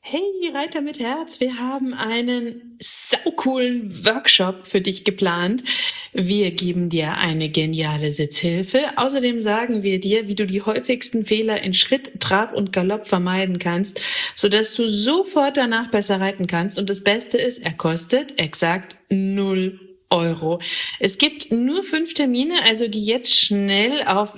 Hey, Reiter mit Herz, wir haben einen saucoolen Workshop für dich geplant. Wir geben dir eine geniale Sitzhilfe. Außerdem sagen wir dir, wie du die häufigsten Fehler in Schritt, Trab und Galopp vermeiden kannst, sodass du sofort danach besser reiten kannst. Und das Beste ist, er kostet exakt 0 Euro. Es gibt nur 5 Termine, also geh jetzt schnell auf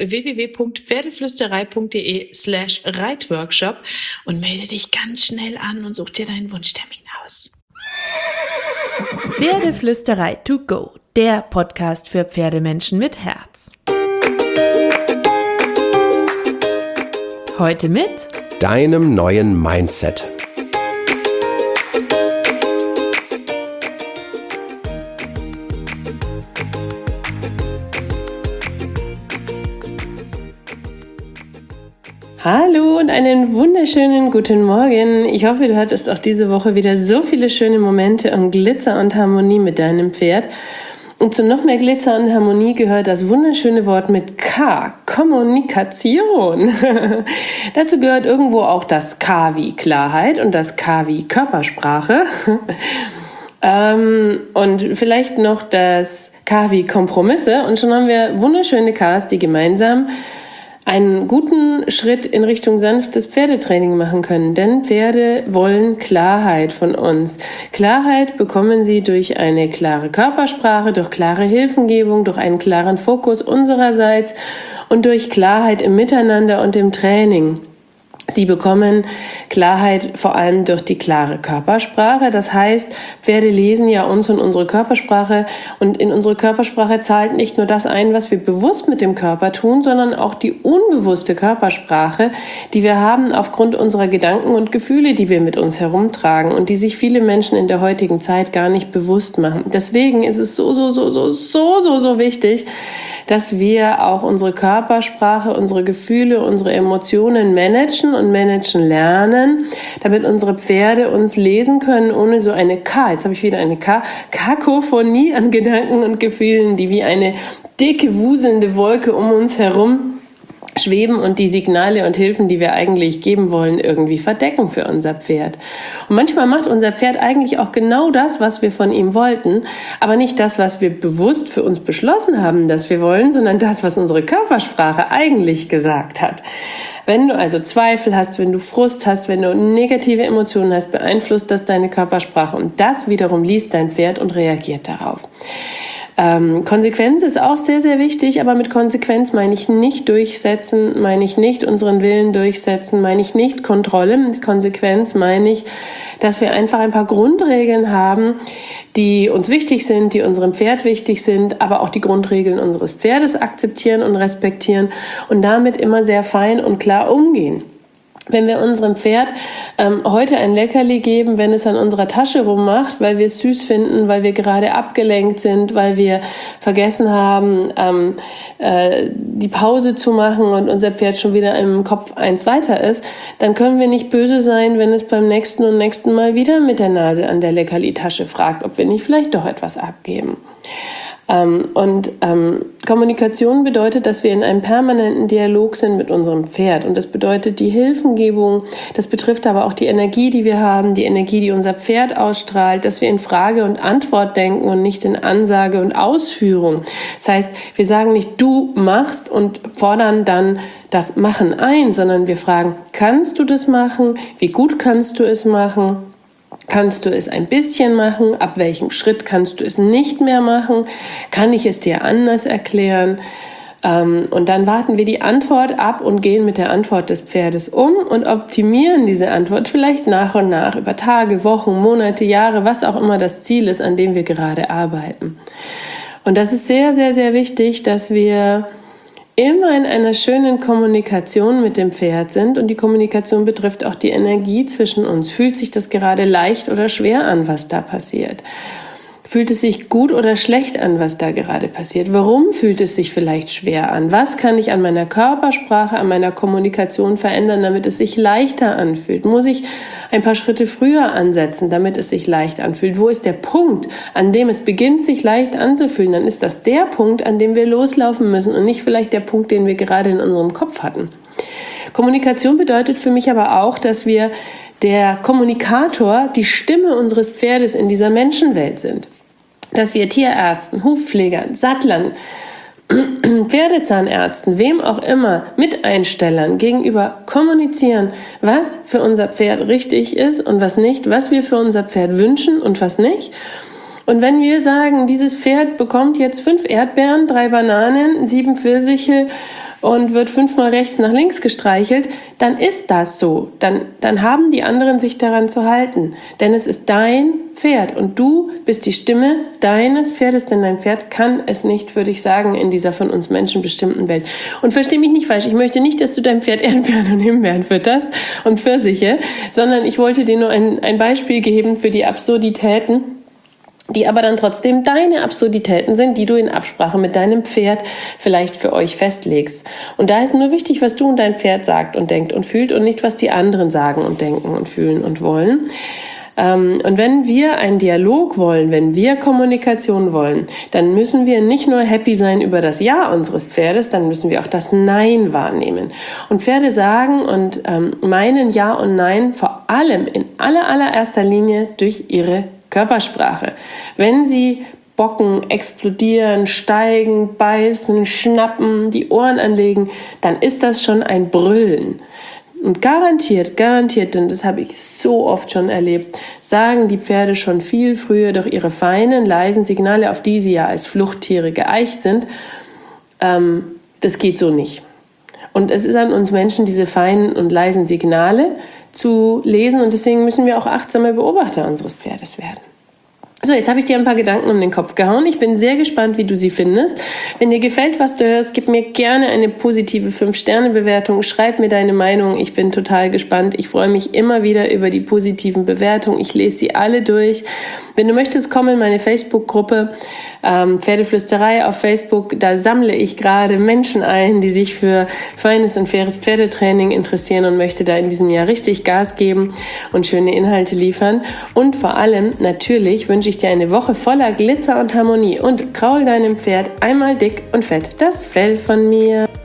www.pferdeflüsterei.de/Reitworkshop und melde dich ganz schnell an und such dir deinen Wunschtermin aus. Pferdeflüsterei to go, der Podcast für Pferdemenschen mit Herz. Heute mit deinem neuen Mindset. Hallo und einen wunderschönen guten Morgen. Ich hoffe, du hattest auch diese Woche wieder so viele schöne Momente und Glitzer und Harmonie mit deinem Pferd. Und zu noch mehr Glitzer und Harmonie gehört das wunderschöne Wort mit K, Kommunikation. Dazu gehört irgendwo auch das K wie Klarheit und das K wie Körpersprache. Und vielleicht noch das K wie Kompromisse. Und schon haben wir wunderschöne Ks, die gemeinsam einen guten Schritt in Richtung sanftes Pferdetraining machen können, denn Pferde wollen Klarheit von uns. Klarheit bekommen sie durch eine klare Körpersprache, durch klare Hilfengebung, durch einen klaren Fokus unsererseits und durch Klarheit im Miteinander und im Training. Sie bekommen Klarheit vor allem durch die klare Körpersprache. Das heißt, Pferde lesen ja uns und unsere Körpersprache und in unsere Körpersprache zahlt nicht nur das ein, was wir bewusst mit dem Körper tun, sondern auch die unbewusste Körpersprache, die wir haben aufgrund unserer Gedanken und Gefühle, die wir mit uns herumtragen und die sich viele Menschen in der heutigen Zeit gar nicht bewusst machen. Deswegen ist es so wichtig, dass wir auch unsere Körpersprache, unsere Gefühle, unsere Emotionen managen und managen lernen, damit unsere Pferde uns lesen können, ohne so eine jetzt habe ich wieder eine Kakophonie an Gedanken und Gefühlen, die wie eine dicke, wuselnde Wolke um uns herum schweben und die Signale und Hilfen, die wir eigentlich geben wollen, irgendwie verdecken für unser Pferd. Und manchmal macht unser Pferd eigentlich auch genau das, was wir von ihm wollten, aber nicht das, was wir bewusst für uns beschlossen haben, dass wir wollen, sondern das, was unsere Körpersprache eigentlich gesagt hat. Wenn du also Zweifel hast, wenn du Frust hast, wenn du negative Emotionen hast, beeinflusst das deine Körpersprache und das wiederum liest dein Pferd und reagiert darauf. Konsequenz ist auch sehr, sehr wichtig, aber mit Konsequenz meine ich nicht durchsetzen, meine ich nicht unseren Willen durchsetzen, meine ich nicht Kontrolle. Mit Konsequenz meine ich, dass wir einfach ein paar Grundregeln haben, die uns wichtig sind, die unserem Pferd wichtig sind, aber auch die Grundregeln unseres Pferdes akzeptieren und respektieren und damit immer sehr fein und klar umgehen. Wenn wir unserem Pferd heute ein Leckerli geben, wenn es an unserer Tasche rummacht, weil wir es süß finden, weil wir gerade abgelenkt sind, weil wir vergessen haben, die Pause zu machen und unser Pferd schon wieder im Kopf eins weiter ist, dann können wir nicht böse sein, wenn es beim nächsten Mal wieder mit der Nase an der Leckerli-Tasche fragt, ob wir nicht vielleicht doch etwas abgeben. Kommunikation bedeutet, dass wir in einem permanenten Dialog sind mit unserem Pferd und das bedeutet die Hilfengebung, das betrifft aber auch die Energie, die wir haben, die Energie, die unser Pferd ausstrahlt, dass wir in Frage und Antwort denken und nicht in Ansage und Ausführung. Das heißt, wir sagen nicht, du machst und fordern dann das Machen ein, sondern wir fragen, kannst du das machen? Wie gut kannst du es machen? Kannst du es ein bisschen machen? Ab welchem Schritt kannst du es nicht mehr machen? Kann ich es dir anders erklären? Und dann warten wir die Antwort ab und gehen mit der Antwort des Pferdes um und optimieren diese Antwort vielleicht nach und nach über Tage, Wochen, Monate, Jahre, was auch immer das Ziel ist, an dem wir gerade arbeiten. Und das ist sehr, sehr, sehr wichtig, dass wir immer in einer schönen Kommunikation mit dem Pferd sind und die Kommunikation betrifft auch die Energie zwischen uns. Fühlt sich das gerade leicht oder schwer an, was da passiert? Fühlt es sich gut oder schlecht an, was da gerade passiert? Warum fühlt es sich vielleicht schwer an? Was kann ich an meiner Körpersprache, an meiner Kommunikation verändern, damit es sich leichter anfühlt? Muss ich ein paar Schritte früher ansetzen, damit es sich leicht anfühlt? Wo ist der Punkt, an dem es beginnt, sich leicht anzufühlen? Dann ist das der Punkt, an dem wir loslaufen müssen und nicht vielleicht der Punkt, den wir gerade in unserem Kopf hatten. Kommunikation bedeutet für mich aber auch, dass wir der Kommunikator, die Stimme unseres Pferdes in dieser Menschenwelt sind. Dass wir Tierärzten, Hufpflegern, Sattlern, Pferdezahnärzten, wem auch immer, Miteinstellern gegenüber kommunizieren, was für unser Pferd richtig ist und was nicht, was wir für unser Pferd wünschen und was nicht. Und wenn wir sagen, dieses Pferd bekommt jetzt 5 Erdbeeren, 3 Bananen, 7 Pfirsiche und wird 5-mal rechts nach links gestreichelt, dann ist das so. Dann haben die anderen sich daran zu halten. Denn es ist dein Pferd und du bist die Stimme deines Pferdes, denn dein Pferd kann es nicht für dich sagen in dieser von uns Menschen bestimmten Welt. Und versteh mich nicht falsch, ich möchte nicht, dass du deinem Pferd Erdbeeren und Himbeeren fütterst und Pfirsiche, sondern ich wollte dir nur ein Beispiel geben für die Absurditäten, die aber dann trotzdem deine Absurditäten sind, die du in Absprache mit deinem Pferd vielleicht für euch festlegst. Und da ist nur wichtig, was du und dein Pferd sagt und denkt und fühlt und nicht, was die anderen sagen und denken und fühlen und wollen. Und wenn wir einen Dialog wollen, wenn wir Kommunikation wollen, dann müssen wir nicht nur happy sein über das Ja unseres Pferdes, dann müssen wir auch das Nein wahrnehmen. Und Pferde sagen und meinen Ja und Nein vor allem in allererster Linie durch ihre Körpersprache. Wenn sie bocken, explodieren, steigen, beißen, schnappen, die Ohren anlegen, dann ist das schon ein Brüllen. Und garantiert, denn das habe ich so oft schon erlebt, sagen die Pferde schon viel früher durch ihre feinen, leisen Signale, auf die sie ja als Fluchttiere geeicht sind, das geht so nicht. Und es ist an uns Menschen, diese feinen und leisen Signale zu lesen und deswegen müssen wir auch achtsame Beobachter unseres Pferdes werden. So, jetzt habe ich dir ein paar Gedanken um den Kopf gehauen. Ich bin sehr gespannt, wie du sie findest. Wenn dir gefällt, was du hörst, gib mir gerne eine positive 5-Sterne-Bewertung. Schreib mir deine Meinung. Ich bin total gespannt. Ich freue mich immer wieder über die positiven Bewertungen. Ich lese sie alle durch. Wenn du möchtest, komm in meine Facebook-Gruppe Pferdeflüsterei auf Facebook. Da sammle ich gerade Menschen ein, die sich für feines und faires Pferdetraining interessieren und möchte da in diesem Jahr richtig Gas geben und schöne Inhalte liefern. Und vor allem, natürlich, wünsche ich dir eine Woche voller Glitzer und Harmonie und kraul deinem Pferd einmal dick und fett das Fell von mir.